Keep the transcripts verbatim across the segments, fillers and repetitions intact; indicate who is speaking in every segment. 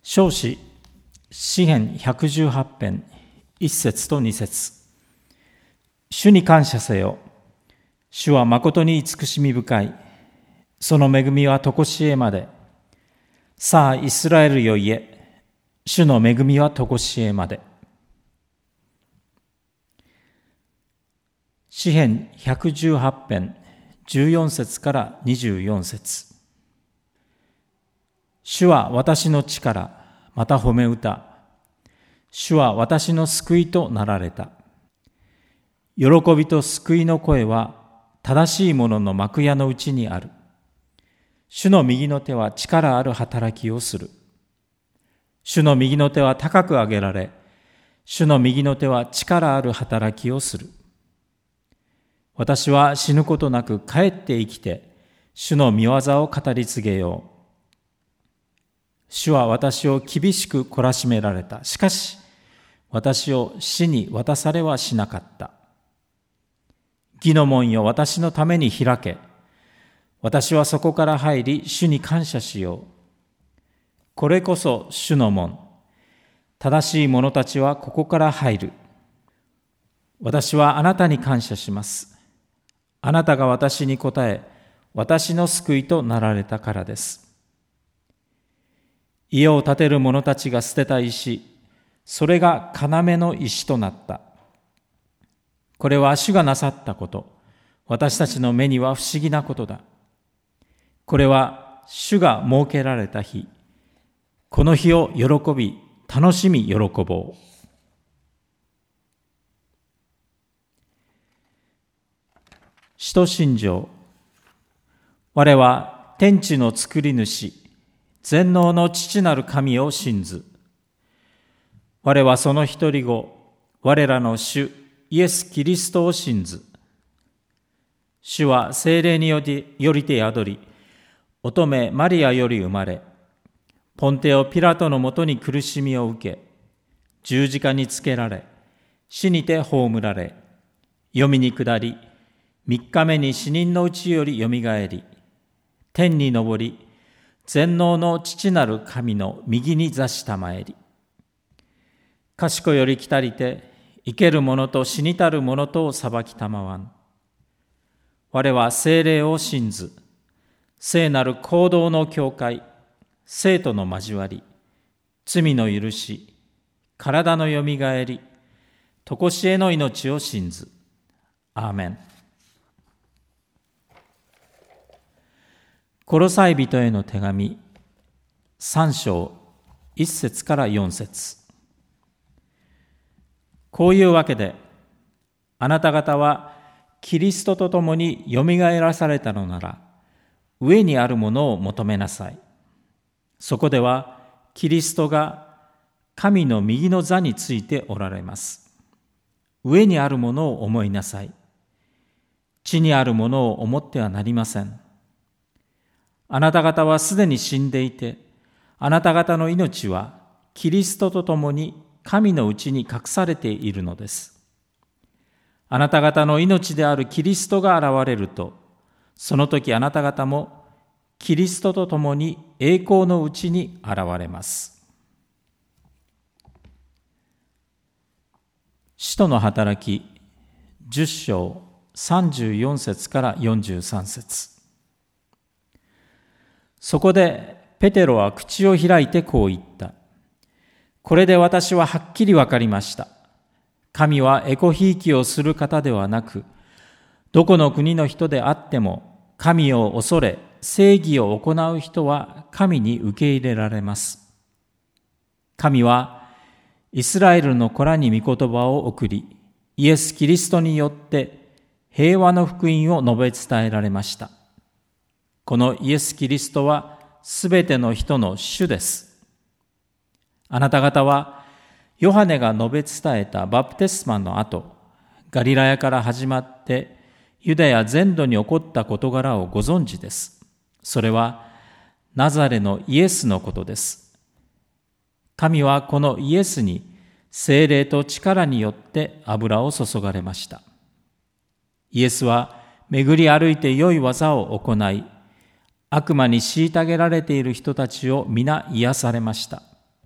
Speaker 1: 唱詩詩編ひゃくじゅうはち編いっ節とに節。主に感謝せよ。主は誠に慈しみ深い。その恵みは常しえまで。さあイスラエルよ言え。主の恵みは常しえまで。詩編ひゃくじゅうはち編じゅうよん節からにじゅうよん節。主は私の力、また褒め歌。主は私の救いとなられた。喜びと救いの声は正しい者の幕屋のうちにある。主の右の手は力ある働きをする。主の右の手は高く上げられ、主の右の手は力ある働きをする。私は死ぬことなく帰って生きて、主の御業を語り継げよう。主は私を厳しく懲らしめられた。しかし、私を死に渡されはしなかった。義の門よ、私のために開け。私はそこから入り、主に感謝しよう。これこそ主の門。正しい者たちはここから入る。私はあなたに感謝します。あなたが私に答え、私の救いとなられたからです。家を建てる者たちが捨てた石、それが要の石となった。これは主がなさったこと、私たちの目には不思議なことだ。これは主が設けられた日、この日を喜び、楽しみ喜ぼう。使徒信条。我は天地の作り主、全能の父なる神を信ず。我はその一人子、我らの主イエス・キリストを信ず。主は聖霊によりよりて宿り、乙女マリアより生まれ、ポンテオ・ピラトのもとに苦しみを受け、十字架につけられ、死にて葬られ、黄泉に下り、三日目に死人のうちよりよみがえり、天に昇り、全能の父なる神の右に座したまえり。賢より来たりて、生ける者と死にたる者とを裁きたまわん。我は聖霊を信ず、聖なる行動の教会、聖との交わり、罪の許し、体のよみがえり、とこしえの命を信ず。アーメン。コロサイ人への手紙さん章いっ節からよん節。こういうわけで、あなた方はキリストと共によみがえらされたのなら、上にあるものを求めなさい。そこではキリストが神の右の座についておられます。上にあるものを思いなさい。地にあるものを思ってはなりません。あなた方はすでに死んでいて、あなた方の命はキリストと共に神のうちに隠されているのです。あなた方の命であるキリストが現れると、その時あなた方もキリストと共に栄光のうちに現れます。使徒の働きじゅっ章さんじゅうよん節からよんじゅうさん節。そこでペテロは口を開いてこう言った。これで私ははっきりわかりました。神はエコひいきをする方ではなく、どこの国の人であっても、神を恐れ、正義を行う人は神に受け入れられます。神はイスラエルの子らに御言葉を送り、イエス・キリストによって平和の福音を述べ伝えられました。このイエス・キリストはすべての人の主です。あなた方はヨハネが述べ伝えたバプテスマの後、ガリラヤから始まってユダヤ全土に起こった事柄をご存知です。それはナザレのイエスのことです。神はこのイエスに聖霊と力によって油を注がれました。イエスは巡り歩いて良い技を行い、悪魔に虐げられている人たちを皆癒されました。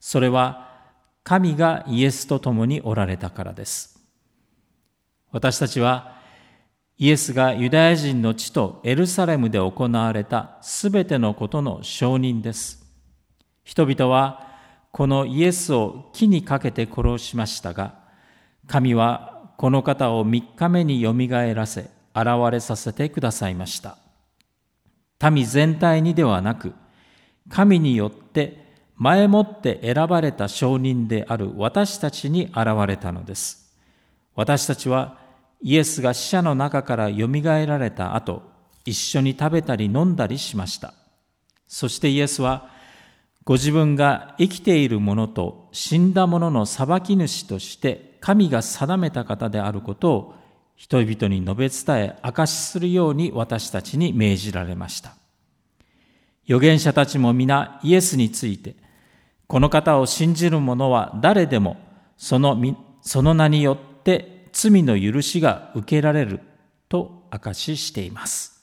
Speaker 1: それは神がイエスと共におられたからです。私たちはイエスがユダヤ人の地とエルサレムで行われたすべてのことの証人です。人々はこのイエスを木にかけて殺しましたが、神はこの方を三日目によみがえらせ、現れさせてくださいました。民全体にではなく、神によって前もって選ばれた証人である私たちに現れたのです。私たちはイエスが死者の中からよみがえられた後、一緒に食べたり飲んだりしました。そしてイエスは、ご自分が生きている者と死んだ者の裁き主として神が定めた方であることを人々に述べ伝え証しするように私たちに命じられました。預言者たちも皆イエスについて、この方を信じる者は誰でもその、その名によって罪の許しが受けられると証ししています。